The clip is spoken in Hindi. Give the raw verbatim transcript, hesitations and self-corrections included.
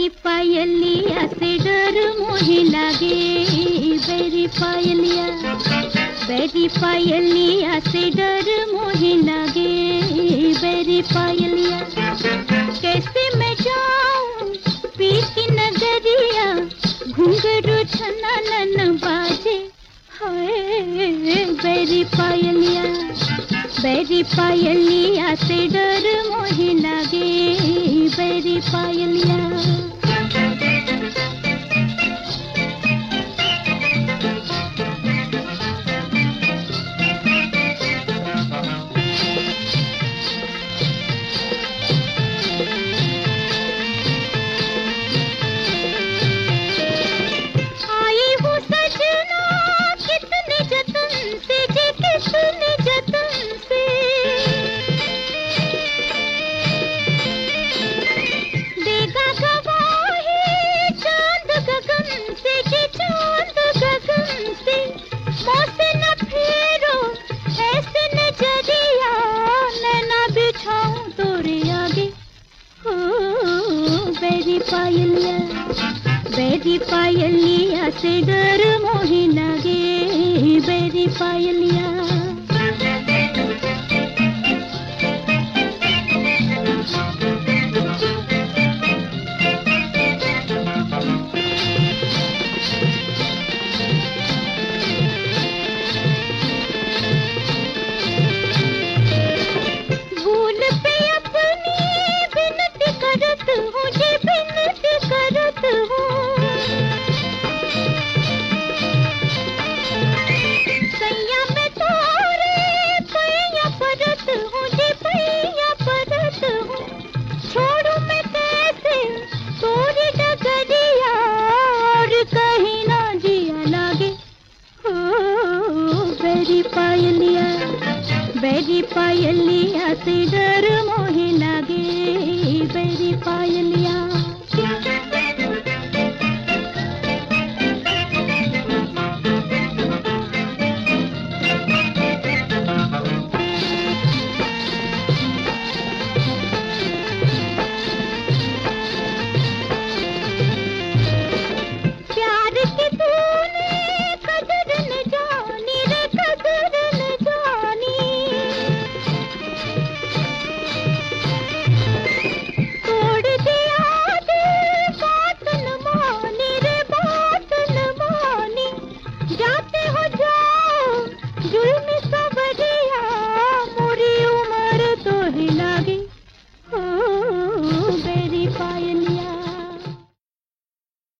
बेरी पायलिया से डर मोहे लागे, बेरी पायलिया, बेरी पायलिया से डर मोहे लागे, बेरी पायलिया। कैसे मैं जाऊं पीर की नगरिया, घुंघरू छना नन बाजे, हाय बेरी पायलिया, बेरी पायलिया से डर मोहे लागे, बेरी पायलिया। आई हूँ सजना कितने जतन से, जी कितने जतन से, देगा गवाही चांद गगन से, जी चांद गगन से। मौसे न फेरो ऐसे नजरिया, नैना बिछाऊं तोरे आगे, हो बेरी पायलिया, बेरी पायलिया से डर मोहे लागे, बेरी पायलिया। भूल पे अपनी बिनती करत हूँ, जी बिनती करत हूँ। सैया में तोरे पैया परत हूँ, जी पैया परत हूँ। छोड़ू मैं कैसे तोरी डगरिया, और कहीं ना जिया लागे, हो बेरी पायलिया, बेरी पायलिया से डर